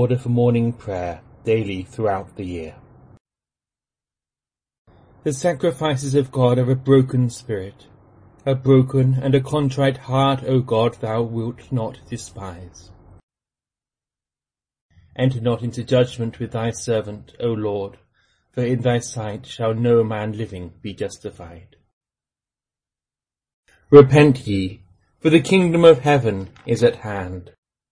order for morning prayer daily throughout the year. The sacrifices of God are a broken spirit. A broken and a contrite heart, O God, thou wilt not despise. Enter not into judgment with thy servant, O Lord, for in thy sight shall no man living be justified. Repent ye, for the kingdom of heaven is at hand.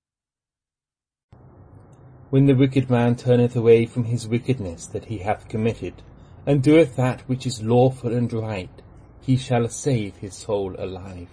When the wicked man turneth away from his wickedness that he hath committed, and doeth that which is lawful and right, he shall save his soul alive.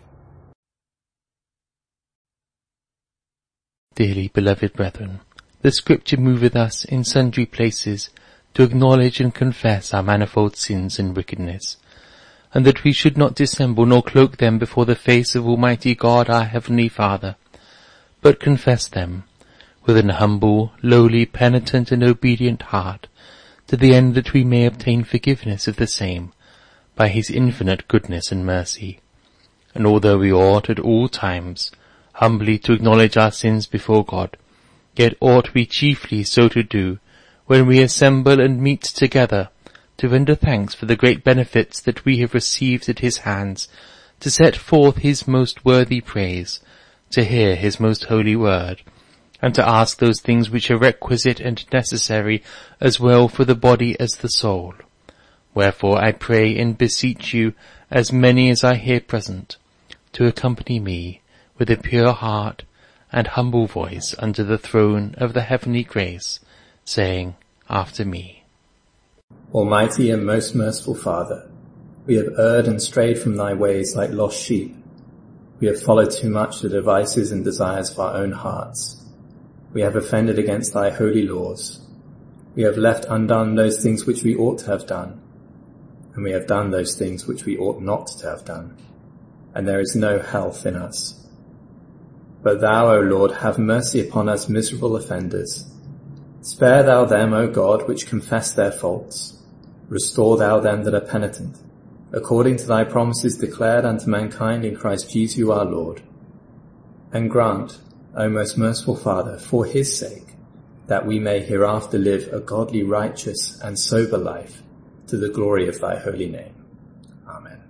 Dearly beloved brethren, the Scripture moveth us in sundry places to acknowledge and confess our manifold sins and wickedness, and that we should not dissemble nor cloak them before the face of Almighty God our Heavenly Father, but confess them with an humble, lowly, penitent and obedient heart, to the end that we may obtain forgiveness of the same by his infinite goodness and mercy. And although we ought at all times humbly to acknowledge our sins before God, yet ought we chiefly so to do when we assemble and meet together, to render thanks for the great benefits that we have received at his hands, to set forth his most worthy praise, to hear his most holy word, and to ask those things which are requisite and necessary as well for the body as the soul. Wherefore I pray and beseech you, as many as are here present, to accompany me with a pure heart and humble voice under the throne of the heavenly grace, saying after me, Almighty and most merciful Father, we have erred and strayed from thy ways like lost sheep. We have followed too much the devices and desires of our own hearts. We have offended against thy holy laws. We have left undone those things which we ought to have done, and we have done those things which we ought not to have done, and there is no health in us. But thou, O Lord, have mercy upon us miserable offenders. Spare thou them, O God, which confess their faults. Restore thou them that are penitent, according to thy promises declared unto mankind in Christ Jesus our Lord. And grant, O most merciful Father, for his sake, that we may hereafter live a godly, righteous, and sober life, to the glory of thy holy name. Amen.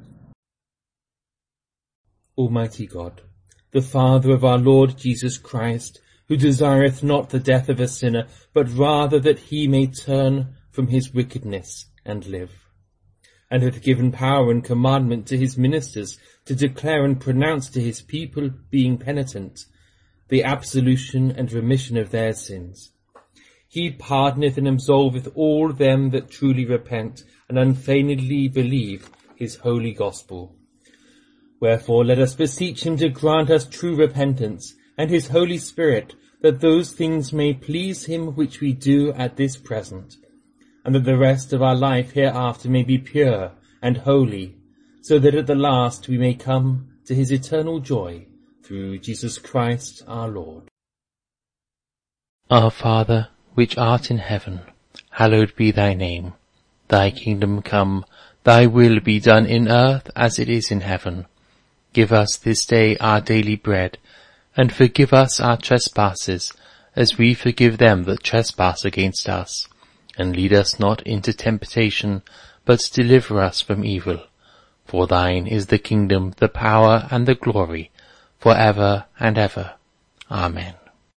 Almighty God, the Father of our Lord Jesus Christ, who desireth not the death of a sinner, but rather that he may turn from his wickedness and live, and hath given power and commandment to his ministers to declare and pronounce to his people, being penitent, the absolution and remission of their sins. He pardoneth and absolveth all them that truly repent and unfeignedly believe his holy gospel. Wherefore let us beseech him to grant us true repentance, and his Holy Spirit, that those things may please him which we do at this present, and that the rest of our life hereafter may be pure and holy, so that at the last we may come to his eternal joy, through Jesus Christ our Lord. Our Father, which art in heaven, hallowed be thy name. Thy kingdom come, thy will be done in earth as it is in heaven. Give us this day our daily bread, and forgive us our trespasses, as we forgive them that trespass against us. And lead us not into temptation, but deliver us from evil. For thine is the kingdom, the power, and the glory, for ever and ever. Amen.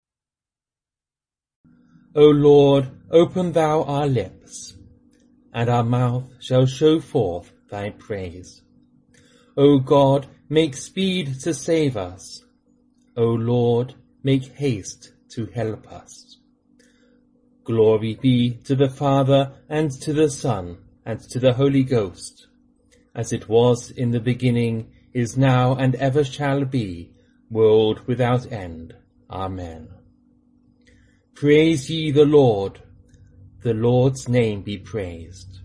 O Lord, open thou our lips, and our mouth shall show forth thy praise. O God, make speed to save us. O Lord, make haste to help us. Glory be to the Father, and to the Son, and to the Holy Ghost, as it was in the beginning, is now, and ever shall be, world without end. Amen. Praise ye the Lord. The Lord's name be praised.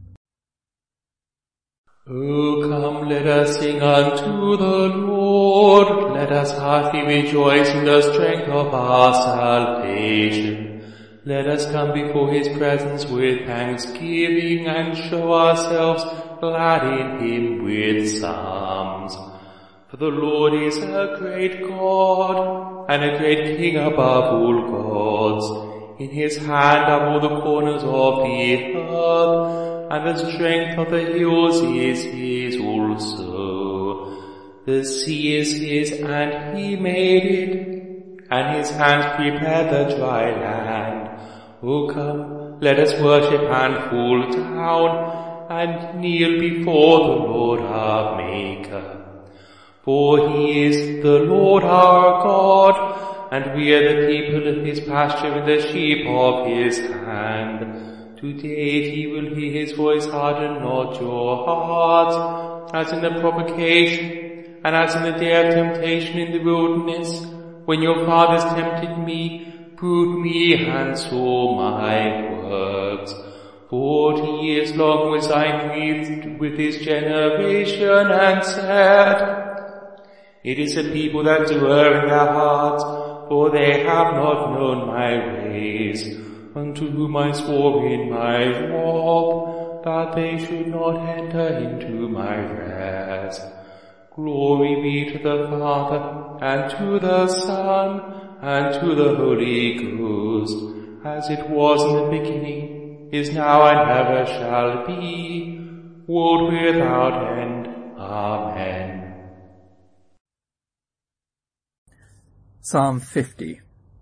O come, let us sing unto the Lord. Let us heartily rejoice in the strength of our salvation. Let us come before his presence with thanksgiving, and show ourselves glad in him with psalms. For the Lord is a great God, and a great King above all gods. in his hand are all the corners of the earth, and the strength of the hills is his also. The sea is his, and he made it, and his hands prepared the dry land. O come, let us worship and fall down, and kneel before the Lord our Maker. For he is the Lord our God, and we are the people of his pasture and the sheep of his hand. Today he will hear his voice, harden not your hearts, as in the provocation, and as in the day of temptation in the wilderness, when your fathers tempted me, proved me, and saw my works. 40 years long was I grieved with his generation, and said, it is a people that do err in their hearts, for they have not known my ways, unto whom I swore in my wrath, that they should not enter into my rest. Glory be to the Father, and to the Son, and to the Holy Ghost, as it was in the beginning, is now, and ever shall be, world without end. Amen. Psalm 50.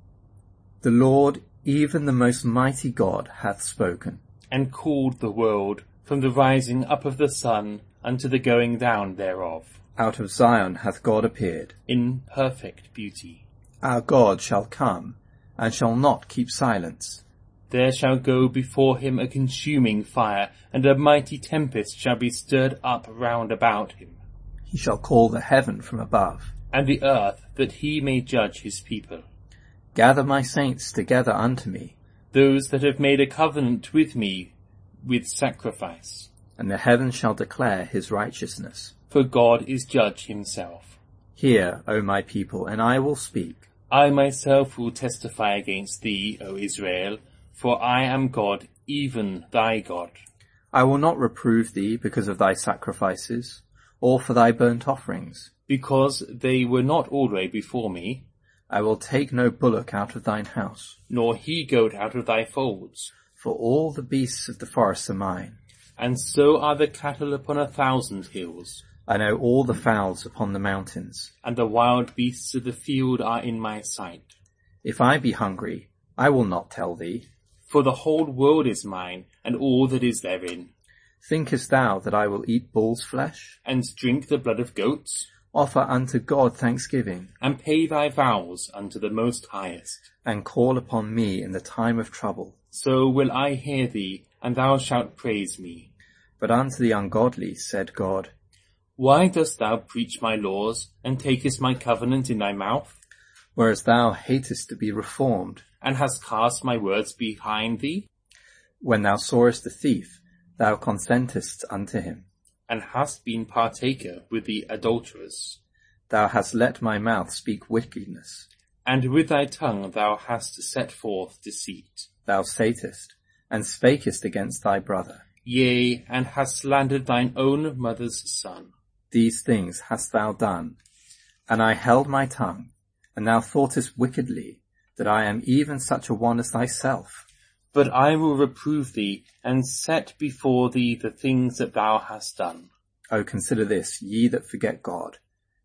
The Lord, even the most mighty God, hath spoken, and called the world from the rising up of the sun unto the going down thereof. Out of Zion hath God appeared. In perfect beauty. Our God shall come, and shall not keep silence. There shall go before him a consuming fire, and a mighty tempest shall be stirred up round about him. He shall call the heaven from above, and the earth, that he may judge his people. Gather my saints together unto me, those that have made a covenant with me with sacrifice. and the heavens shall declare his righteousness. For God is judge himself. Hear, O my people, and I will speak. I myself will testify against thee, O Israel, for I am God, even thy God. I will not reprove thee because of thy sacrifices, or for thy burnt offerings. Because they were not always before me. I will take no bullock out of thine house, nor he-goat out of thy folds. for all the beasts of the forest are mine. And so are the cattle upon 1,000 hills. I know all the fowls upon the mountains. And the wild beasts of the field are in my sight. If I be hungry, I will not tell thee. For the whole world is mine, and all that is therein. Thinkest thou that I will eat bull's flesh? And drink the blood of goats? Offer unto God thanksgiving, And pay thy vows unto the Most Highest. and call upon me in the time of trouble. So will I hear thee, and thou shalt praise me. But unto the ungodly said God, Why dost thou preach my laws, and takest my covenant in thy mouth? whereas thou hatest to be reformed, And hast cast my words behind thee? when thou sawest a thief, thou consentest unto him. And hast been partaker with the adulterers. Thou hast let my mouth speak wickedness. And with thy tongue thou hast set forth deceit. Thou satest, and spakest against thy brother. Yea, and hast slandered thine own mother's son. These things hast thou done. And I held my tongue, and thou thoughtest wickedly, that I am even such a one as thyself. But I will reprove thee, and set before thee the things that thou hast done. O consider this, ye that forget God.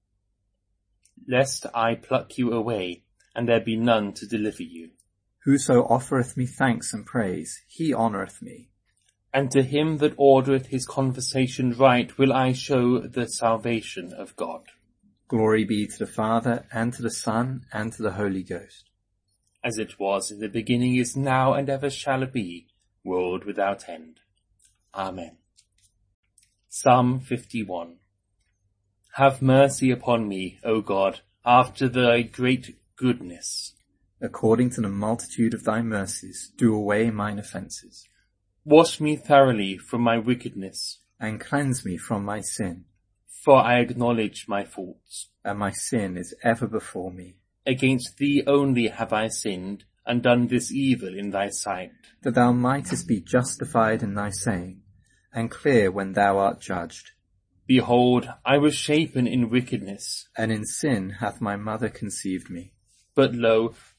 Lest I pluck you away, and there be none to deliver you. Whoso offereth me thanks and praise, he honoureth me. And to him that ordereth his conversation right will I show the salvation of God. Glory be to the Father, and to the Son, and to the Holy Ghost. As it was in the beginning, is now, and ever shall be, world without end. Amen. Psalm 51. Have mercy upon me, O God, after thy great goodness. According to the multitude of thy mercies, do away mine offences. Wash me thoroughly from my wickedness, and cleanse me from my sin. for I acknowledge my faults. And my sin is ever before me. Against thee only have I sinned, and done this evil in thy sight. That thou mightest be justified in thy saying, and clear when thou art judged. Behold, I was shapen in wickedness, And in sin hath my mother conceived me. but lo,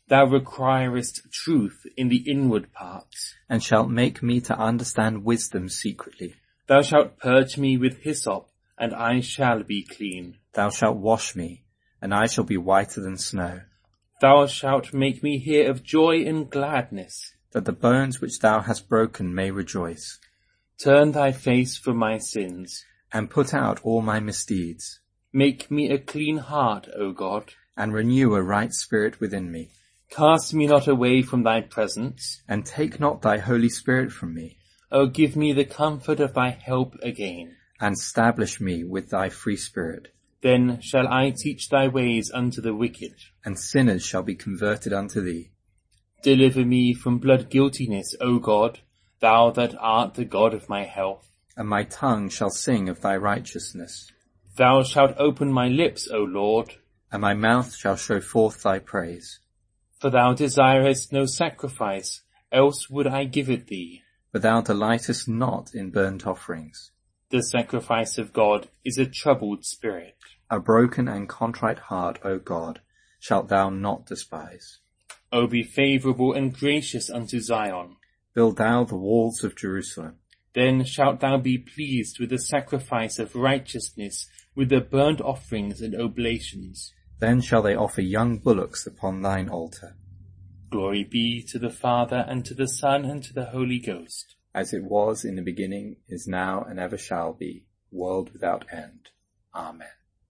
Thou requirest truth in the inward parts, and shalt make me to understand wisdom secretly. Thou shalt purge me with hyssop, and I shall be clean. Thou shalt wash me, and I shall be whiter than snow. Thou shalt make me hear of joy and gladness, that the bones which thou hast broken may rejoice. Turn thy face from my sins, and put out all my misdeeds. Make me a clean heart, O God, and renew a right spirit within me. Cast me not away from thy presence, and take not thy Holy Spirit from me. O give me the comfort of thy help again, and stablish me with thy free spirit. Then shall I teach thy ways unto the wicked, and sinners shall be converted unto thee. Deliver me from blood guiltiness, O God, thou that art the God of my health. And my tongue shall sing of thy righteousness. Thou shalt open my lips, O Lord, and my mouth shall show forth thy praise. For thou desirest no sacrifice, else would I give it thee. But thou delightest not in burnt offerings. The sacrifice of God is a troubled spirit. A broken and contrite heart, O God, shalt thou not despise. O be favourable and gracious unto Zion. Build thou the walls of Jerusalem. Then shalt thou be pleased with the sacrifice of righteousness, with the burnt offerings and oblations. Then shall they offer young bullocks upon thine altar. Glory be to the Father, and to the Son, and to the Holy Ghost. As it was in the beginning, is now, and ever shall be, world without end. Amen.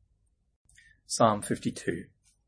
Psalm 52.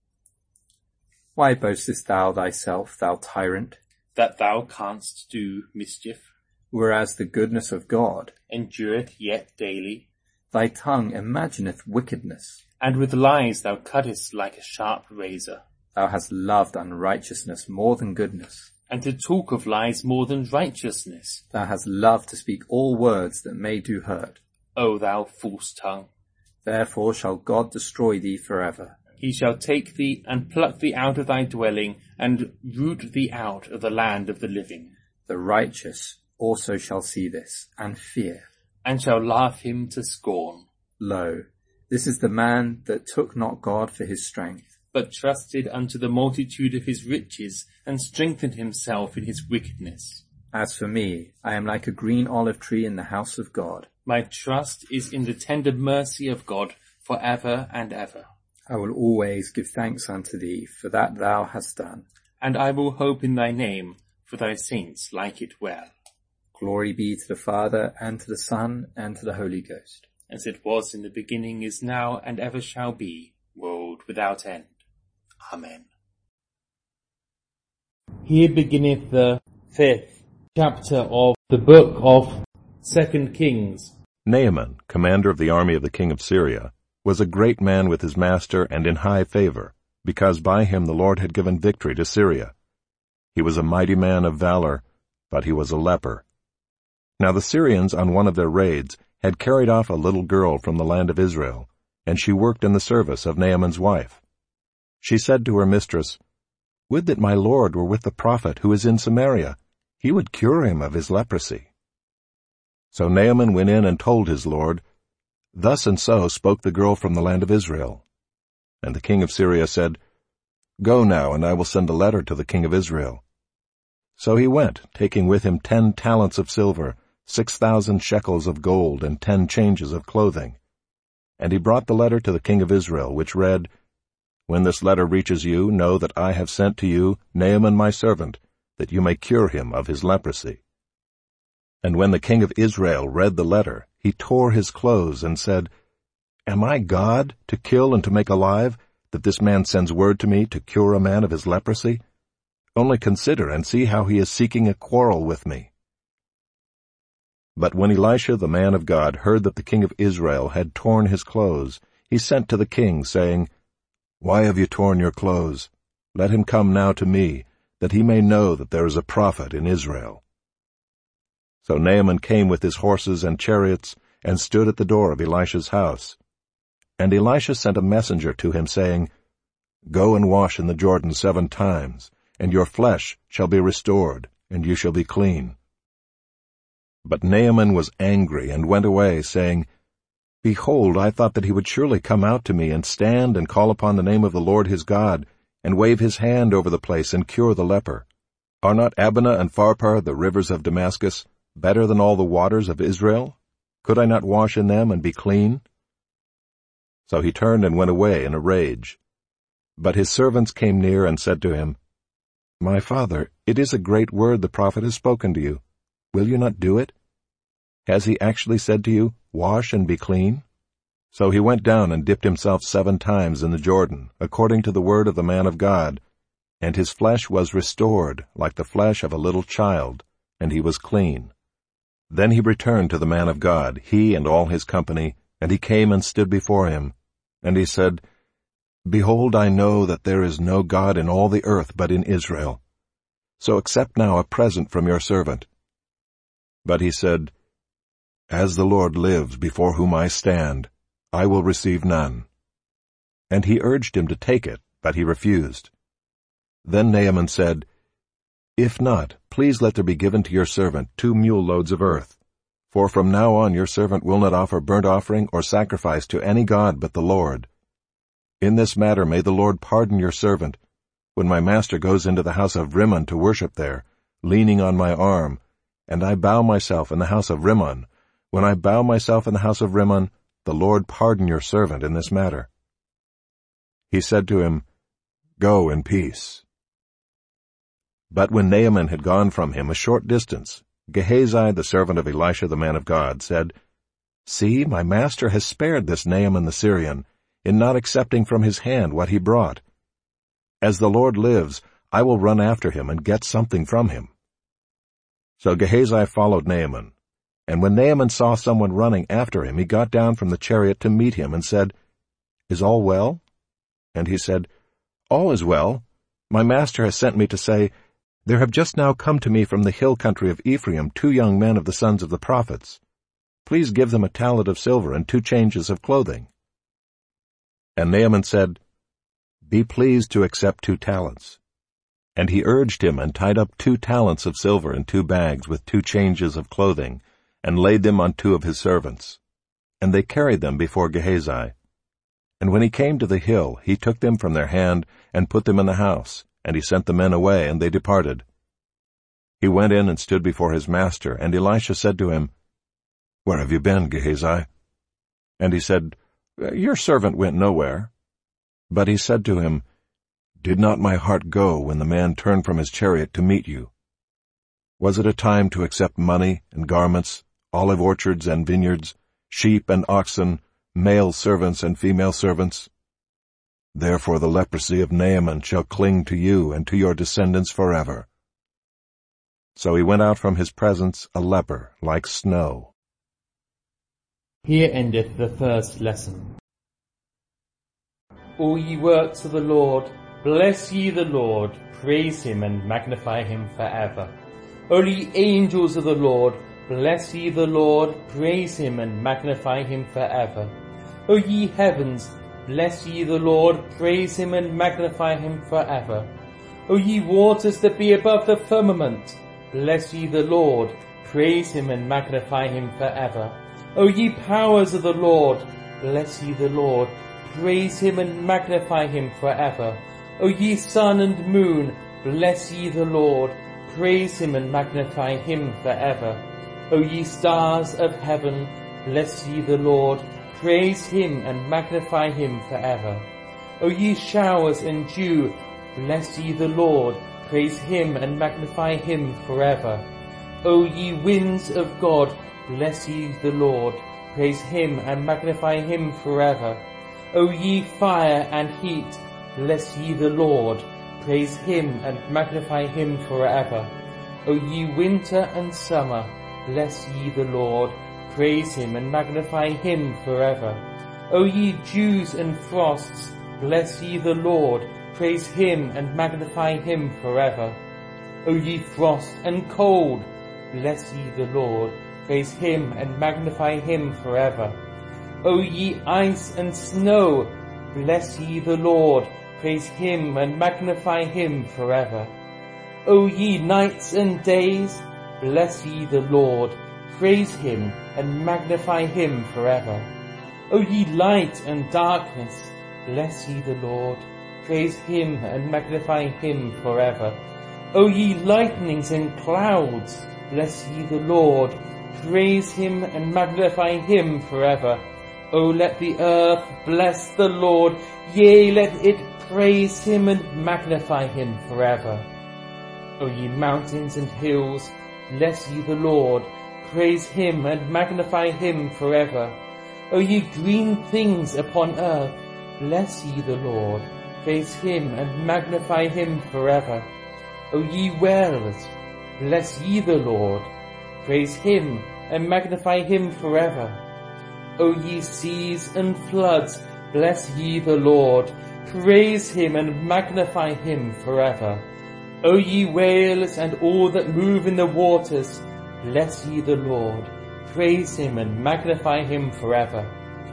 Why boastest thou thyself, thou tyrant? That thou canst do mischief, whereas the goodness of God endureth yet daily. Thy tongue imagineth wickedness, and with lies thou cuttest like a sharp razor. Thou hast loved unrighteousness more than goodness, and to talk of lies more than righteousness. Thou hast loved to speak all words that may do hurt. O thou false tongue! Therefore shall God destroy thee forever. He shall take thee and pluck thee out of thy dwelling, and root thee out of the land of the living. The righteous also shall see this, and fear, and shall laugh him to scorn. Lo, this is the man that took not God for his strength, but trusted unto the multitude of his riches, and strengthened himself in his wickedness. As for me, I am like a green olive tree in the house of God. My trust is in the tender mercy of God for ever and ever. I will always give thanks unto thee for that thou hast done. And I will hope in thy name, for thy saints like it well. Glory be to the Father, and to the Son, and to the Holy Ghost. As it was in the beginning, is now, and ever shall be, world without end. Amen. Here beginneth the 5th chapter of the book of 2 Kings. Naaman, commander of the army of the king of Syria, was a great man with his master and in high favor, because by him the Lord had given victory to Syria. He was a mighty man of valor, but he was a leper. Now the Syrians, on one of their raids, had carried off a little girl from the land of Israel, and she worked in the service of Naaman's wife. She said to her mistress, "Would that my lord were with the prophet who is in Samaria. He would cure him of his leprosy." So Naaman went in and told his lord, "Thus and so spoke the girl from the land of Israel." And the king of Syria said, "Go now, and I will send a letter to the king of Israel." So he went, taking with him 10 talents of silver, 6,000 shekels of gold, and 10 changes of clothing. And he brought the letter to the king of Israel, which read, "When this letter reaches you, know that I have sent to you Naaman my servant, that you may cure him of his leprosy." And when the king of Israel read the letter, he tore his clothes and said, "Am I God, to kill and to make alive, that this man sends word to me to cure a man of his leprosy? Only consider and see how he is seeking a quarrel with me." But when Elisha the man of God heard that the king of Israel had torn his clothes, he sent to the king, saying, "Why have you torn your clothes? Let him come now to me, that he may know that there is a prophet in Israel." So Naaman came with his horses and chariots, and stood at the door of Elisha's house. And Elisha sent a messenger to him, saying, "Go and wash in the Jordan 7 times, and your flesh shall be restored, and you shall be clean." But Naaman was angry, and went away, saying, "Behold, I thought that he would surely come out to me, and stand and call upon the name of the Lord his God, and wave his hand over the place and cure the leper? Are not Abana and Pharpar, the rivers of Damascus, better than all the waters of Israel? Could I not wash in them and be clean?" So he turned and went away in a rage. But his servants came near and said to him, "My father, it is a great word the prophet has spoken to you. Will you not do it? Has he actually said to you, 'Wash and be clean'?" So he went down and dipped himself 7 times in the Jordan, according to the word of the man of God, and his flesh was restored like the flesh of a little child, and he was clean. Then he returned to the man of God, he and all his company, and he came and stood before him. And he said, "Behold, I know that there is no God in all the earth but in Israel. So accept now a present from your servant." But he said, "As the Lord lives before whom I stand, I will receive none." And he urged him to take it, but he refused. Then Naaman said, "If not, please let there be given to your servant 2 mule loads of earth. For from now on your servant will not offer burnt offering or sacrifice to any god but the Lord. In this matter may the Lord pardon your servant, when my master goes into the house of Rimmon to worship there, leaning on my arm, and I bow myself in the house of Rimmon. When I bow myself in the house of Rimmon, the Lord pardon your servant in this matter." He said to him, "Go in peace." But when Naaman had gone from him a short distance, Gehazi, the servant of Elisha the man of God, said, "See, my master has spared this Naaman the Syrian, in not accepting from his hand what he brought. As the Lord lives, I will run after him and get something from him." So Gehazi followed Naaman, and when Naaman saw someone running after him, he got down from the chariot to meet him and said, "Is all well?" And he said, "All is well. My master has sent me to say, 'There have just now come to me from the hill country of Ephraim 2 young men of the sons of the prophets. Please give them a talent of silver and 2 changes of clothing.'" And Naaman said, "Be pleased to accept 2 talents. And he urged him and tied up 2 talents of silver in 2 bags with 2 changes of clothing, and laid them on 2 of his servants. And they carried them before Gehazi. And when he came to the hill, he took them from their hand and put them in the house, and he sent the men away, and they departed. He went in and stood before his master, and Elisha said to him, "Where have you been, Gehazi?" And he said, "Your servant went nowhere." But he said to him, "Did not my heart go when the man turned from his chariot to meet you? Was it a time to accept money and garments, olive orchards and vineyards, sheep and oxen, male servants and female servants? Therefore the leprosy of Naaman shall cling to you and to your descendants forever." So he went out from his presence a leper like snow. Here endeth the first lesson. All ye works of the Lord, bless ye the Lord, praise him and magnify him forever. O ye angels of the Lord, bless ye the Lord, praise him and magnify him forever. O ye heavens, bless ye the Lord, praise him and magnify him forever. O ye waters that be above the firmament, bless ye the Lord, praise him and magnify him forever. O ye powers of the Lord, bless ye the Lord, praise him and magnify him forever. O ye sun and moon, bless ye the Lord, praise him and magnify him forever. O ye stars of heaven, bless ye the Lord, praise him and magnify him forever. O ye showers and dew, bless ye the Lord, praise him and magnify him forever. O ye winds of God, bless ye the Lord, praise him and magnify him forever. O ye fire and heat, bless ye the Lord, praise him and magnify him forever. O ye winter and summer, bless ye the Lord, praise him and magnify him forever. O ye dews and frosts, bless ye the Lord, praise him and magnify him forever. O ye frost and cold, bless ye the Lord, praise him and magnify him forever. O ye ice and snow, bless ye the Lord, praise him and magnify him forever. O ye nights and days, bless ye the Lord, praise him and magnify him forever. O ye light and darkness, bless ye the Lord, praise him and magnify him forever. O ye lightnings and clouds, bless ye the Lord, praise him and magnify him forever. O let the earth bless the Lord, yea, let it praise him and magnify him forever. O ye mountains and hills, bless ye the Lord, praise him and magnify him forever. O ye green things upon earth, bless ye the Lord, praise him and magnify him forever. O ye wells, bless ye the Lord, praise him and magnify him forever. O ye seas and floods, bless ye the Lord, praise him and magnify him forever. O ye whales and all that move in the waters, bless ye the Lord, praise him and magnify him forever.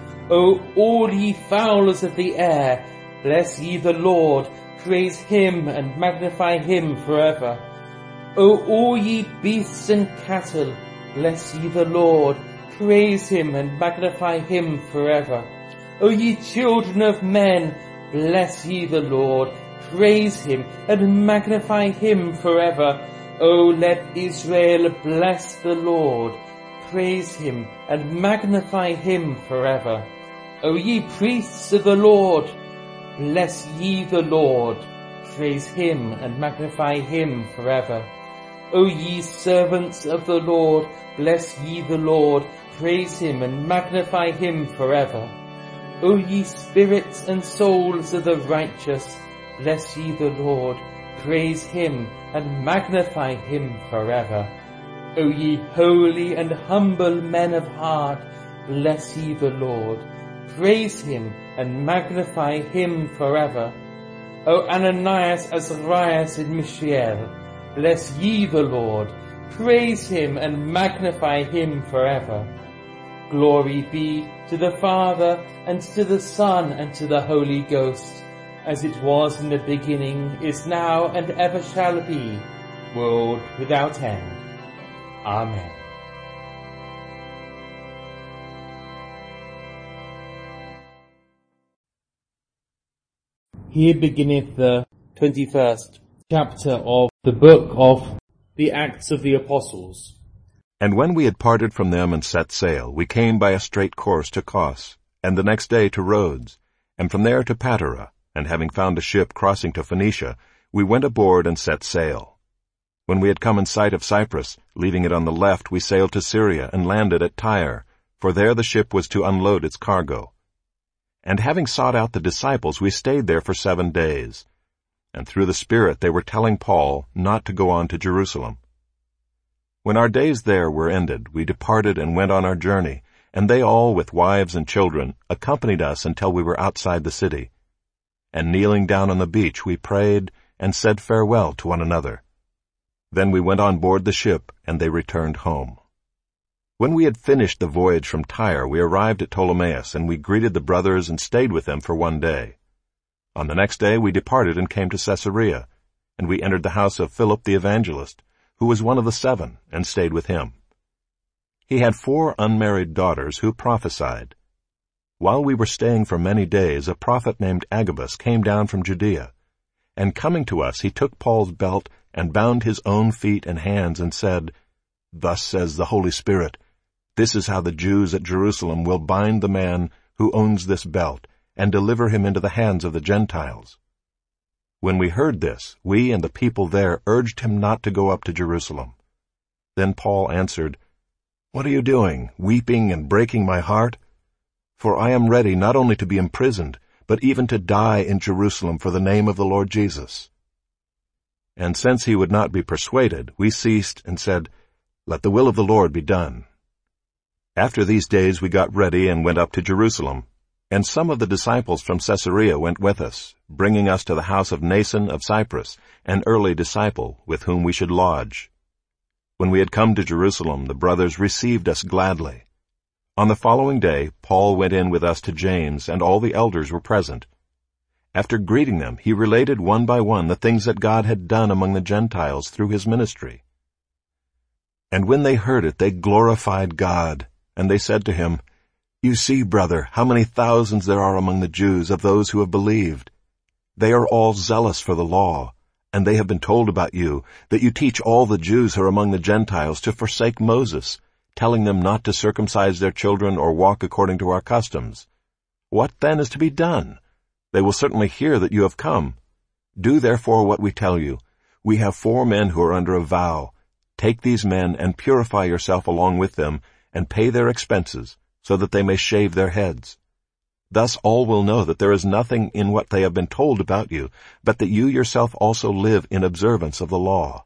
O all ye fowls of the air, bless ye the Lord, praise him and magnify him forever. O all ye beasts and cattle, bless ye the Lord, praise him and magnify him forever. O ye children of men, bless ye the Lord, praise him and magnify him forever. O let Israel bless the Lord, praise him and magnify him forever. O ye priests of the Lord, bless ye the Lord, praise him and magnify him forever. O ye servants of the Lord, bless ye the Lord, praise him and magnify him forever. O ye spirits and souls of the righteous, bless ye the Lord, praise him and magnify him forever. O ye holy and humble men of heart, bless ye the Lord, praise him and magnify him forever. O Ananias, Azarias, and Mishael, bless ye the Lord, praise him and magnify him forever. Glory be to the Father, and to the Son, and to the Holy Ghost, as it was in the beginning, is now, and ever shall be, world without end. Amen. Here beginneth the 21st chapter of the book of the Acts of the Apostles. And when we had parted from them and set sail, we came by a straight course to Kos, and the next day to Rhodes, and from there to Patara, and having found a ship crossing to Phoenicia, we went aboard and set sail. When we had come in sight of Cyprus, leaving it on the left, we sailed to Syria and landed at Tyre, for there the ship was to unload its cargo. And having sought out the disciples, we stayed there for 7 days. And through the Spirit they were telling Paul not to go on to Jerusalem. When our days there were ended, we departed and went on our journey, and they all, with wives and children, accompanied us until we were outside the city. And kneeling down on the beach, we prayed and said farewell to one another. Then we went on board the ship, and they returned home. When we had finished the voyage from Tyre, we arrived at Ptolemais, and we greeted the brothers and stayed with them for 1 day. On the next day we departed and came to Caesarea, and we entered the house of Philip the evangelist, who was one of the 7, and stayed with him. He had 4 unmarried daughters who prophesied. While we were staying for many days, a prophet named Agabus came down from Judea, and coming to us he took Paul's belt and bound his own feet and hands and said, "Thus says the Holy Spirit, this is how the Jews at Jerusalem will bind the man who owns this belt and deliver him into the hands of the Gentiles." When we heard this, we and the people there urged him not to go up to Jerusalem. Then Paul answered, "What are you doing, weeping and breaking my heart? For I am ready not only to be imprisoned, but even to die in Jerusalem for the name of the Lord Jesus." And since he would not be persuaded, we ceased and said, "Let the will of the Lord be done." After these days we got ready and went up to Jerusalem. And some of the disciples from Caesarea went with us, bringing us to the house of Nason of Cyprus, an early disciple, with whom we should lodge. When we had come to Jerusalem, the brothers received us gladly. On the following day, Paul went in with us to James, and all the elders were present. After greeting them, he related one by one the things that God had done among the Gentiles through his ministry. And when they heard it, they glorified God, and they said to him, "You see, brother, how many thousands there are among the Jews of those who have believed. They are all zealous for the law, and they have been told about you that you teach all the Jews who are among the Gentiles to forsake Moses, telling them not to circumcise their children or walk according to our customs. What then is to be done? They will certainly hear that you have come. Do therefore what we tell you. We have 4 men who are under a vow. Take these men and purify yourself along with them, and pay their expenses, so that they may shave their heads. Thus all will know that there is nothing in what they have been told about you, but that you yourself also live in observance of the law.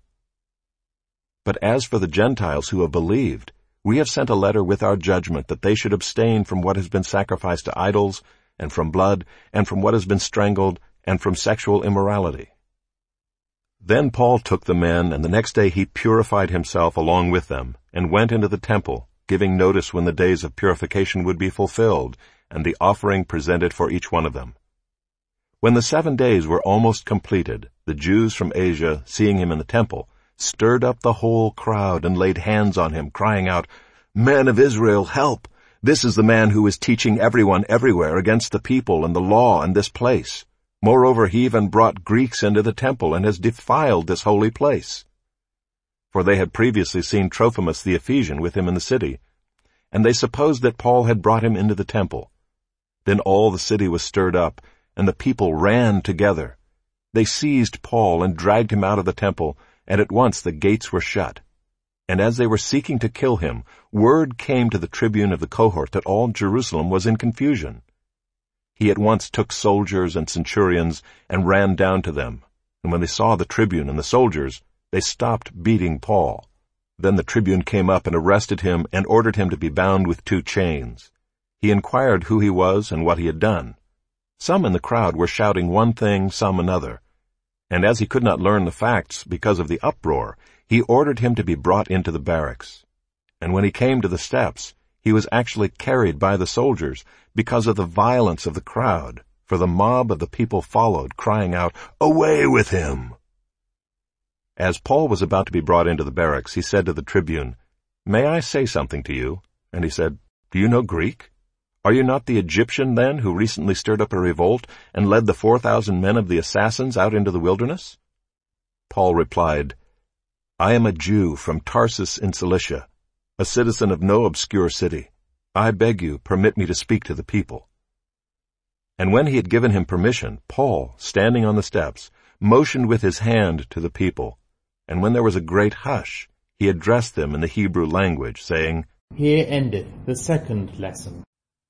But as for the Gentiles who have believed, we have sent a letter with our judgment that they should abstain from what has been sacrificed to idols, and from blood, and from what has been strangled, and from sexual immorality. Then Paul took the men, and the next day he purified himself along with them, and went into the temple, giving notice when the days of purification would be fulfilled, and the offering presented for each one of them. When the 7 days were almost completed, the Jews from Asia, seeing him in the temple, stirred up the whole crowd and laid hands on him, crying out, "Men of Israel, help! This is the man who is teaching everyone everywhere against the people and the law and this place. Moreover, he even brought Greeks into the temple and has defiled this holy place." For they had previously seen Trophimus the Ephesian with him in the city, and they supposed that Paul had brought him into the temple. Then all the city was stirred up, and the people ran together. They seized Paul and dragged him out of the temple, and at once the gates were shut. And as they were seeking to kill him, word came to the tribune of the cohort that all Jerusalem was in confusion. He at once took soldiers and centurions and ran down to them. And when they saw the tribune and the soldiers, they stopped beating Paul. Then the tribune came up and arrested him and ordered him to be bound with 2 chains. He inquired who he was and what he had done. Some in the crowd were shouting one thing, some another. And as he could not learn the facts because of the uproar, he ordered him to be brought into the barracks. And when he came to the steps, he was actually carried by the soldiers because of the violence of the crowd, for the mob of the people followed, crying out, "Away with him!" As Paul was about to be brought into the barracks, he said to the tribune, "May I say something to you?" And he said, "Do you know Greek? Are you not the Egyptian, then, who recently stirred up a revolt and led the 4,000 men of the assassins out into the wilderness?" Paul replied, "I am a Jew from Tarsus in Cilicia, a citizen of no obscure city. I beg you, permit me to speak to the people." And when he had given him permission, Paul, standing on the steps, motioned with his hand to the people. And when there was a great hush, he addressed them in the Hebrew language, saying, Here endeth the 2nd lesson.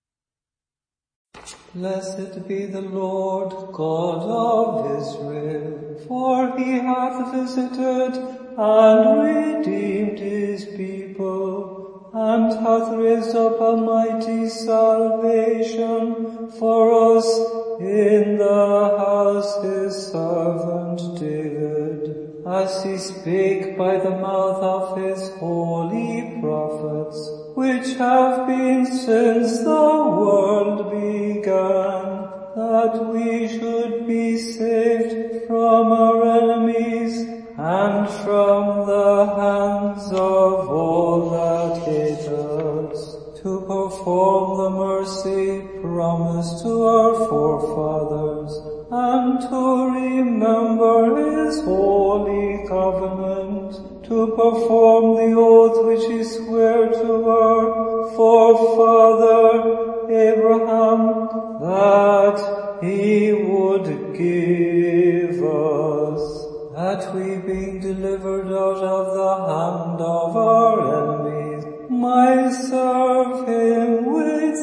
Blessed be the Lord God of Israel, for he hath visited and redeemed his people, and hath raised up a mighty salvation for us in the house his servant David, as he spake by the mouth of his holy prophets, which have been since the world began, that we should be saved from our enemies and from the hands of all that hate us, to perform the mercy promised to our forefathers, and to remember his holy covenant, to perform the oath which he sware to our forefather Abraham, that he would give us, that we, being delivered out of the hand of our enemies, might serve him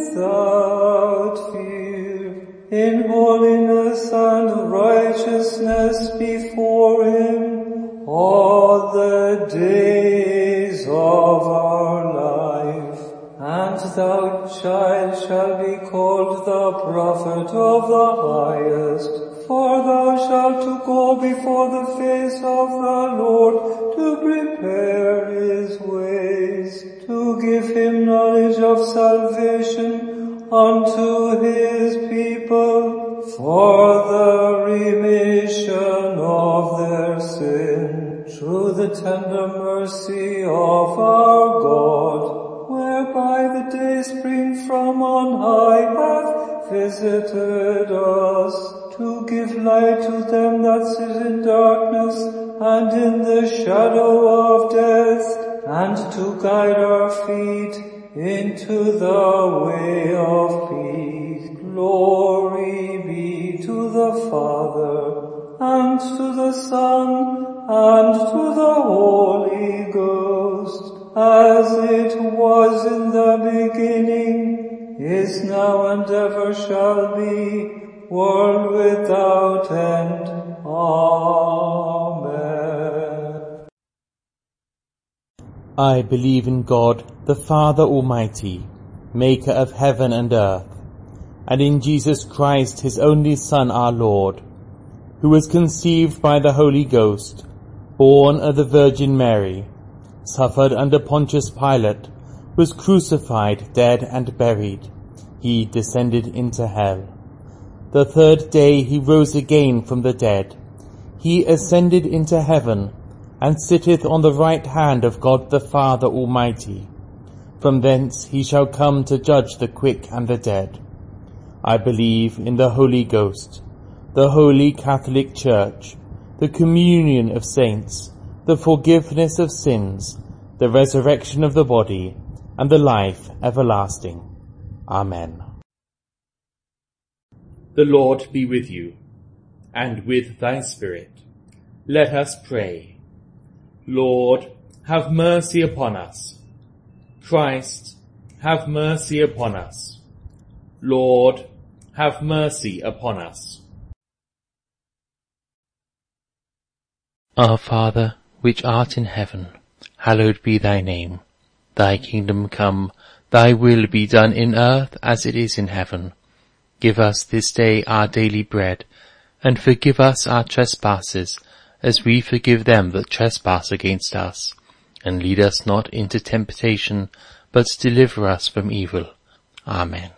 without fear, in holiness and righteousness before him all the days of our life. And thou, child, shalt be called the prophet of the highest, for thou shalt to go before the face of the Lord, to prepare his ways, to give him knowledge of salvation unto his people, for the remission of their sin, through the tender mercy of our God, whereby the day spring from on high hath visited us, to give light to them that sit in darkness and in the shadow of death, and to guide our feet into the way of peace. Glory be to the Father, and to the Son, and to the Holy Ghost, as it was in the beginning, is now, and ever shall be, world without end. Amen. I believe in God, the Father Almighty, maker of heaven and earth, and in Jesus Christ, his only Son, our Lord, who was conceived by the Holy Ghost, born of the Virgin Mary, suffered under Pontius Pilate, was crucified, dead, and buried. He descended into hell. The third day he rose again from the dead. He ascended into heaven, and sitteth on the right hand of God the Father Almighty. From thence he shall come to judge the quick and the dead. I believe in the Holy Ghost, the Holy Catholic Church, the communion of saints, the forgiveness of sins, the resurrection of the body, and the life everlasting. Amen. The Lord be with you, and with thy spirit. Let us pray. Lord, have mercy upon us. Christ, have mercy upon us. Lord, have mercy upon us. Our Father, which art in heaven, hallowed be thy name. Thy kingdom come, thy will be done in earth as it is in heaven. Give us this day our daily bread, and forgive us our trespasses, as we forgive them that trespass against us. And lead us not into temptation, but deliver us from evil. Amen.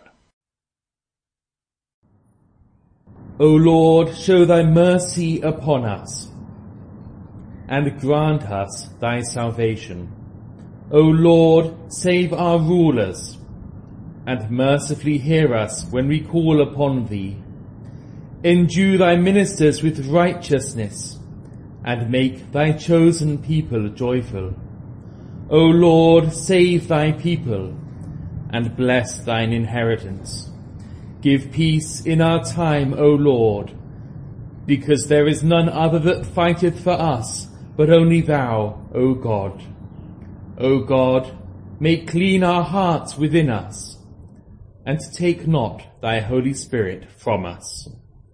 O Lord, show thy mercy upon us, and grant us thy salvation. O Lord, save our rulers, and mercifully hear us when we call upon thee. Endue thy ministers with righteousness, and make thy chosen people joyful. O Lord, save thy people, and bless thine inheritance. Give peace in our time, O Lord, because there is none other that fighteth for us, but only thou, O God. O God, make clean our hearts within us, and take not thy Holy Spirit from us.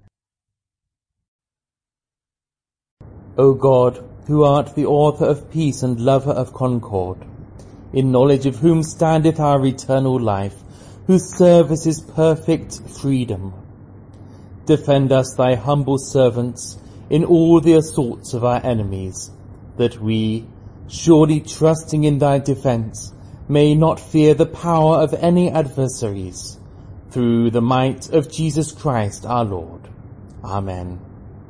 O God, who art the author of peace and lover of concord, in knowledge of whom standeth our eternal life, whose service is perfect freedom, defend us, thy humble servants, in all the assaults of our enemies, that we, surely trusting in thy defence, may not fear the power of any adversaries, through the might of Jesus Christ our Lord. Amen.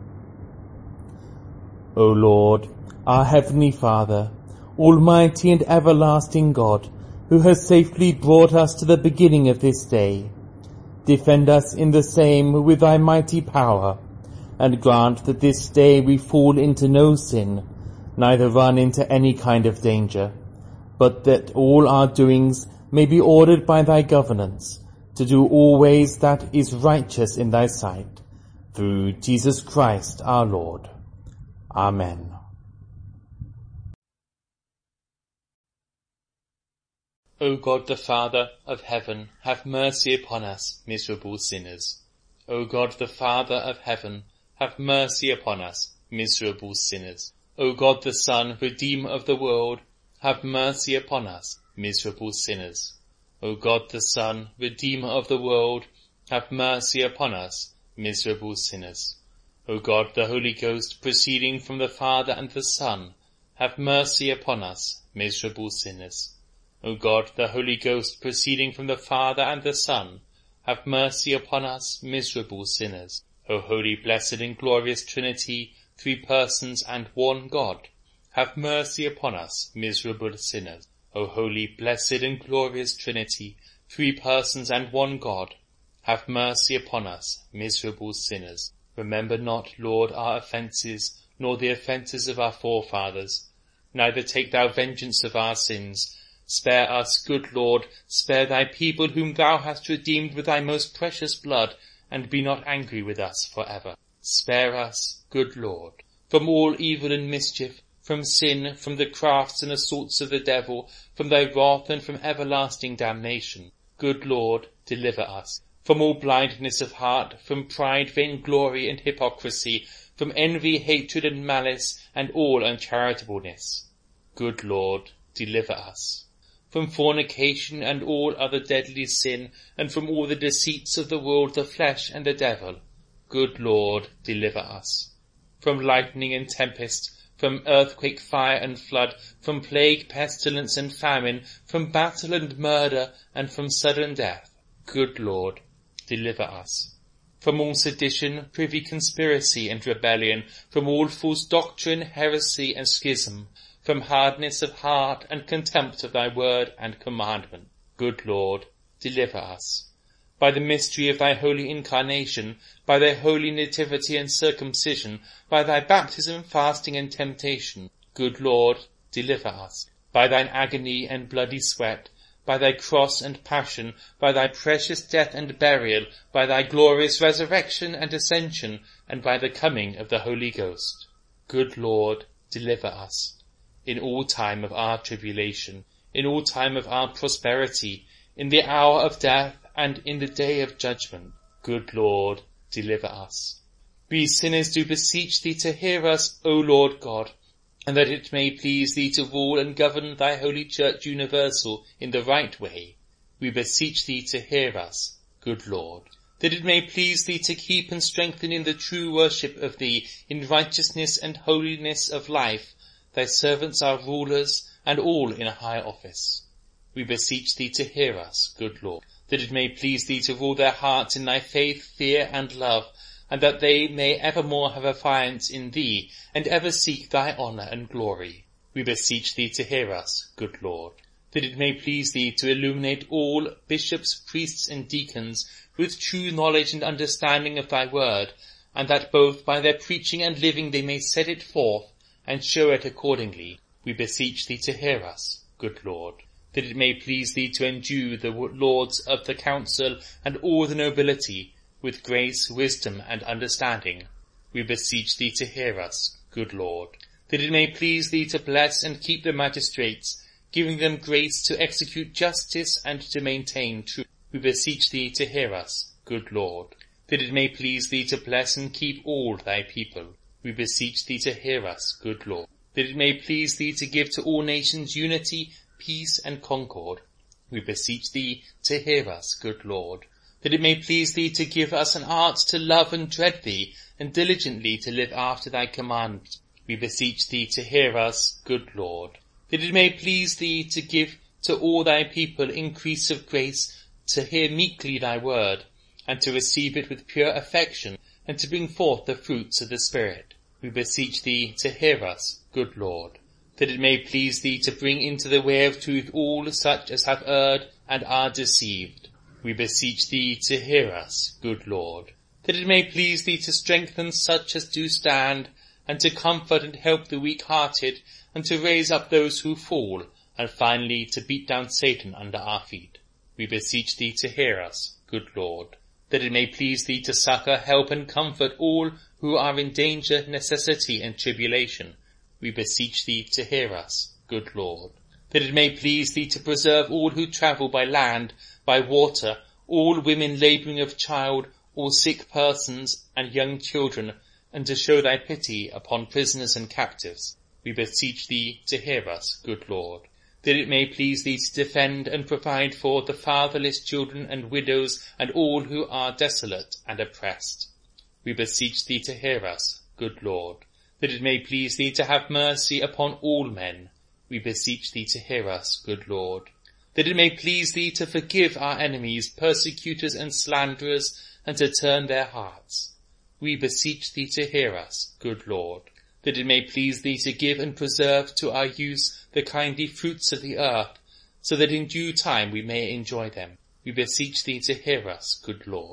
O Lord, our heavenly Father, almighty and everlasting God, who has safely brought us to the beginning of this day, defend us in the same with thy mighty power, and grant that this day we fall into no sin, neither run into any kind of danger, but that all our doings may be ordered by thy governance, to do always that is righteous in thy sight, through Jesus Christ our Lord. Amen. O God the Father of heaven, have mercy upon us, miserable sinners. O God the Father of heaven, have mercy upon us, miserable sinners. O God the Son, Redeemer of the world, have mercy upon us, miserable sinners. O God the Son, Redeemer of the world, have mercy upon us, miserable sinners. O God the Holy Ghost, proceeding from the Father and the Son, have mercy upon us, miserable sinners. O God the Holy Ghost, proceeding from the Father and the Son, have mercy upon us, miserable sinners. O holy, blessed and glorious Trinity, three persons and one God, have mercy upon us, miserable sinners. O holy, blessed and glorious Trinity, three persons and one God, have mercy upon us, miserable sinners. Remember not, Lord, our offences, nor the offences of our forefathers. Neither take thou vengeance of our sins. Spare us, good Lord, spare thy people whom thou hast redeemed with thy most precious blood, and be not angry with us for ever. Spare us, good Lord, from all evil and mischief, from sin, from the crafts and assaults of the devil, from thy wrath and from everlasting damnation. Good Lord, deliver us. From all blindness of heart, from pride, vainglory, and hypocrisy, from envy, hatred, and malice, and all uncharitableness. Good Lord, deliver us. From fornication and all other deadly sin, and from all the deceits of the world, the flesh, and the devil. Good Lord, deliver us. From lightning and tempest, from earthquake, fire, and flood, from plague, pestilence, and famine, from battle and murder, and from sudden death. Good Lord, deliver us. From all sedition, privy conspiracy, and rebellion, from all false doctrine, heresy, and schism, from hardness of heart and contempt of thy word and commandment. Good Lord, deliver us. By the mystery of thy holy incarnation, by thy holy nativity and circumcision, by thy baptism, fasting, and temptation, good Lord, deliver us. By thine agony and bloody sweat, by thy cross and passion, by thy precious death and burial, by thy glorious resurrection and ascension, and by the coming of the Holy Ghost. Good Lord, deliver us. In all time of our tribulation, in all time of our prosperity, in the hour of death, and in the day of judgment, good Lord, deliver us. We sinners do beseech thee to hear us, O Lord God, and that it may please thee to rule and govern thy holy church universal in the right way. We beseech thee to hear us, good Lord, that it may please thee to keep and strengthen in the true worship of thee, in righteousness and holiness of life, thy servants our rulers, and all in a high office. We beseech thee to hear us, good Lord, that it may please thee to rule their hearts in thy faith, fear, and love, and that they may evermore have affiance in thee, and ever seek thy honour and glory. We beseech thee to hear us, good Lord, that it may please thee to illuminate all bishops, priests, and deacons with true knowledge and understanding of thy word, and that both by their preaching and living they may set it forth, and show it accordingly. We beseech thee to hear us, good Lord, that it may please thee to endue the lords of the council and all the nobility with grace, wisdom, and understanding. We beseech thee to hear us, good Lord, that it may please thee to bless and keep the magistrates, giving them grace to execute justice and to maintain truth. We beseech thee to hear us, good Lord, that it may please thee to bless and keep all thy people. We beseech thee to hear us, good Lord, that it may please thee to give to all nations unity, peace, and concord. We beseech thee to hear us, good Lord, that it may please thee to give us an art to love and dread thee, and diligently to live after thy commandments. We beseech thee to hear us, good Lord, that it may please thee to give to all thy people increase of grace, to hear meekly thy word, and to receive it with pure affection, and to bring forth the fruits of the Spirit. We beseech thee to hear us, good Lord, that it may please thee to bring into the way of truth all such as have erred and are deceived. We beseech thee to hear us, good Lord, that it may please thee to strengthen such as do stand, and to comfort and help the weak-hearted, and to raise up those who fall, and finally to beat down Satan under our feet. We beseech thee to hear us, good Lord, that it may please thee to succour, help, and comfort all who are in danger, necessity, and tribulation. We beseech thee to hear us, good Lord, that it may please thee to preserve all who travel by land, by water, all women labouring of child, all sick persons, and young children, and to show thy pity upon prisoners and captives. We beseech thee to hear us, good Lord, that it may please thee to defend and provide for the fatherless children and widows and all who are desolate and oppressed. We beseech thee to hear us, good Lord, that it may please thee to have mercy upon all men. We beseech thee to hear us, good Lord, that it may please thee to forgive our enemies, persecutors, and slanderers, and to turn their hearts. We beseech thee to hear us, good Lord, that it may please thee to give and preserve to our use the kindly fruits of the earth, so that in due time we may enjoy them. We beseech thee to hear us, good Lord,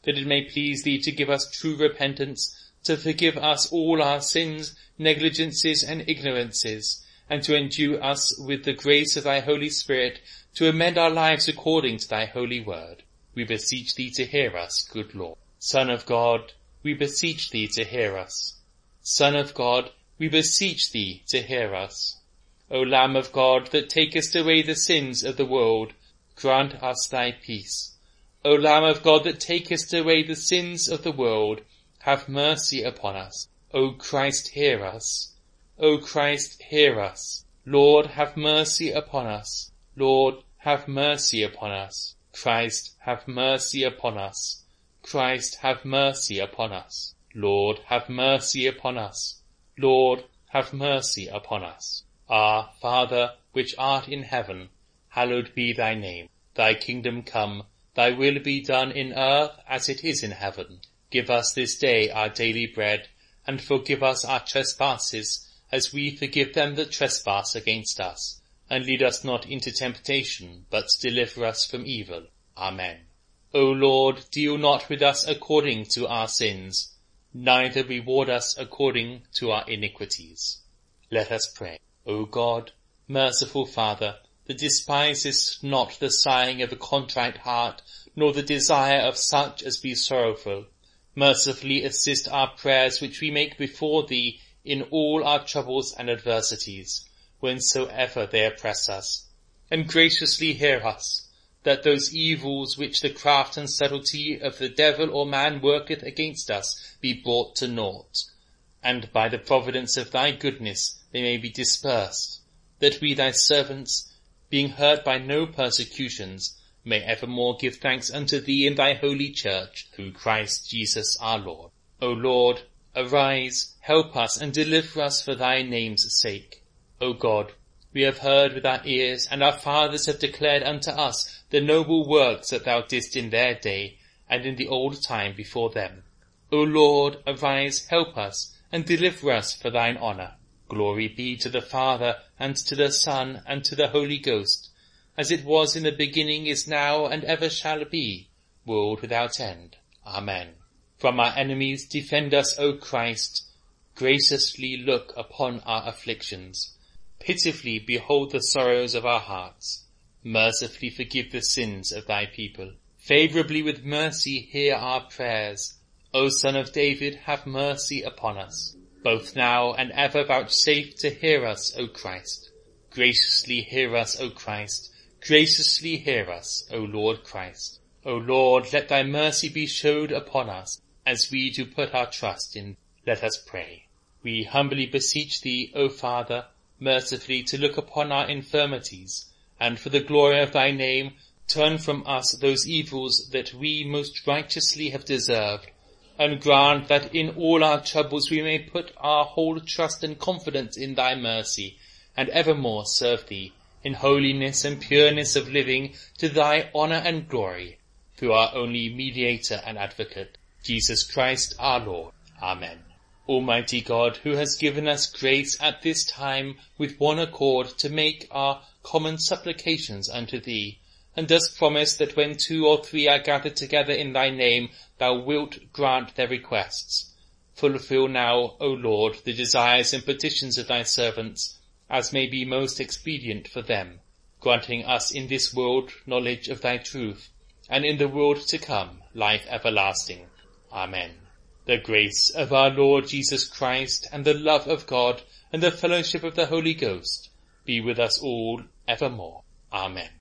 that it may please thee to give us true repentance, to forgive us all our sins, negligences and ignorances, and to endue us with the grace of thy Holy Spirit to amend our lives according to thy holy word. We beseech thee to hear us, good Lord. Son of God, we beseech thee to hear us. Son of God, we beseech thee to hear us. O Lamb of God, that takest away the sins of the world, grant us thy peace. O Lamb of God, that takest away the sins of the world, have mercy upon us. O Christ, hear us. O Christ, hear us. Lord, have mercy upon us. Lord, have mercy upon us. Christ, have mercy upon us. Christ, have mercy upon us. Lord, have mercy upon us. Lord, have mercy upon us. Our Father, which art in heaven, hallowed be thy name. Thy kingdom come, thy will be done in earth as it is in heaven. Give us this day our daily bread, and forgive us our trespasses, as we forgive them that trespass against us. And lead us not into temptation, but deliver us from evil. Amen. O Lord, deal not with us according to our sins, neither reward us according to our iniquities. Let us pray. O God, merciful Father, that despisest not the sighing of a contrite heart, nor the desire of such as be sorrowful, mercifully assist our prayers which we make before thee in all our troubles and adversities, whensoever they oppress us, and graciously hear us, that those evils which the craft and subtlety of the devil or man worketh against us be brought to naught, and by the providence of thy goodness they may be dispersed, that we thy servants, being hurt by no persecutions, may evermore give thanks unto thee in thy holy church, through Christ Jesus our Lord. O Lord, arise, help us, and deliver us for thy name's sake. O God, we have heard with our ears, and our fathers have declared unto us the noble works that thou didst in their day, and in the old time before them. O Lord, arise, help us, and deliver us for thine honour. Glory be to the Father, and to the Son, and to the Holy Ghost, as it was in the beginning, is now, and ever shall be, world without end. Amen. From our enemies defend us, O Christ. Graciously look upon our afflictions. Pitifully behold the sorrows of our hearts. Mercifully forgive the sins of thy people. Favourably with mercy hear our prayers. O Son of David, have mercy upon us. Both now and ever vouchsafe to hear us, O Christ. Graciously hear us, O Christ. Graciously hear us, O Lord Christ. O Lord, let thy mercy be showed upon us, as we do put our trust in. Let us pray. We humbly beseech thee, O Father, mercifully to look upon our infirmities, and for the glory of thy name, turn from us those evils that we most righteously have deserved, and grant that in all our troubles we may put our whole trust and confidence in thy mercy, and evermore serve thee in holiness and pureness of living, to thy honour and glory, through our only mediator and advocate, Jesus Christ our Lord. Amen. Almighty God, who has given us grace at this time with one accord to make our common supplications unto thee, and dost promise that when 2 or 3 are gathered together in thy name, thou wilt grant their requests. Fulfill now, O Lord, the desires and petitions of thy servants, as may be most expedient for them, granting us in this world knowledge of thy truth, and in the world to come life everlasting. Amen. The grace of our Lord Jesus Christ, and the love of God, and the fellowship of the Holy Ghost, be with us all evermore. Amen.